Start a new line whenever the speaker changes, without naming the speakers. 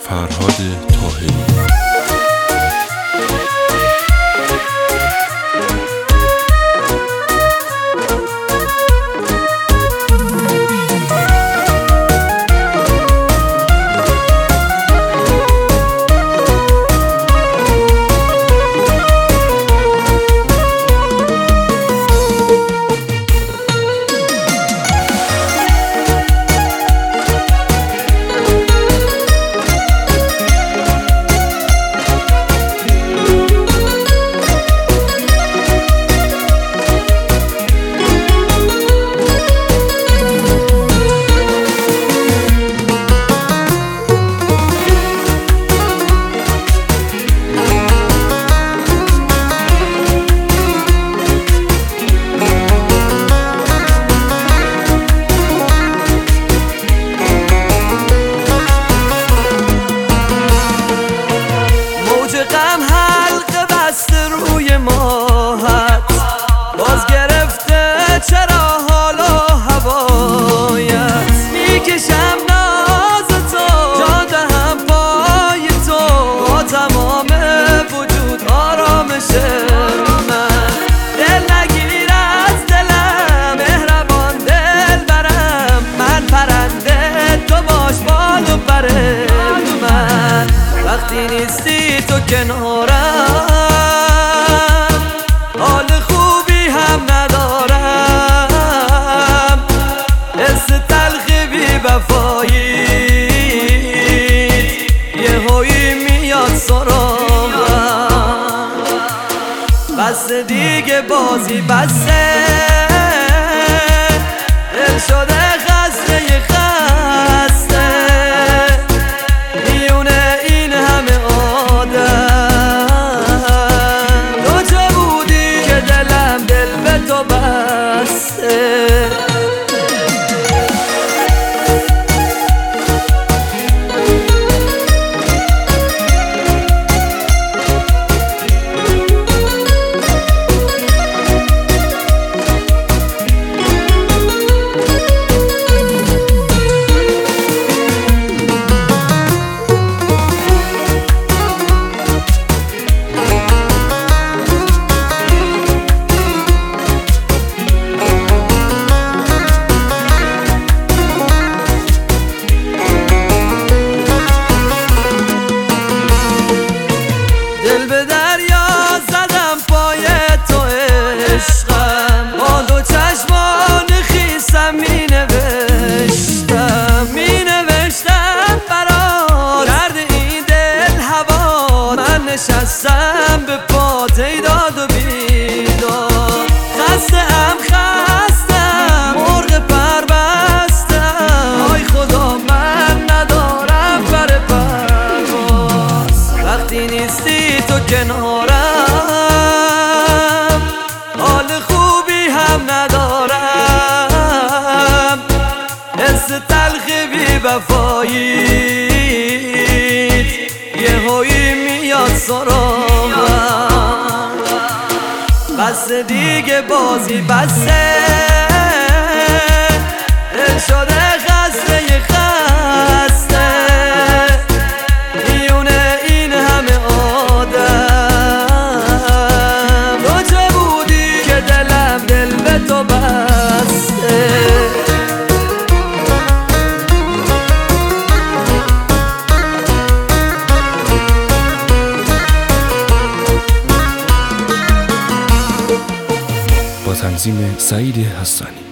فرهاد طاهری.
غم حلقه بسته روی ماهت باز گرفته چرا حالا هوایت میکشم ناز تو جان دهم پای تو با تمام وجود آرامش من دل نگیر از دلم مهربان دل برم من پرنده تو باش بال و پر من وقتی نیستی تو کنارم حال خوبی هم ندارم حس تلخی بی وفایی یهویی میاد سراغم بس دیگه بازی بسه دل شده خسته خسته میونه این همه دل به دریا زدم پای تو عشقم با دو چشمان خیسم می نوشتم برات درد این دل هوا من نشستم به پات ای داد و بیداد خستم مرغ پر بستم آی خدا من ندارم پر پرواز وقتی نیستی تو کنارم حال خوبی هم ندارم حس تلخی بی وفاییت یهویی میاد سراغم بس دیگه بازی بسه دل شده خسته خسته میونه این همه آدم تو چه بودی که دلم دل به تو بسته
با تنظیم سعید حسانی.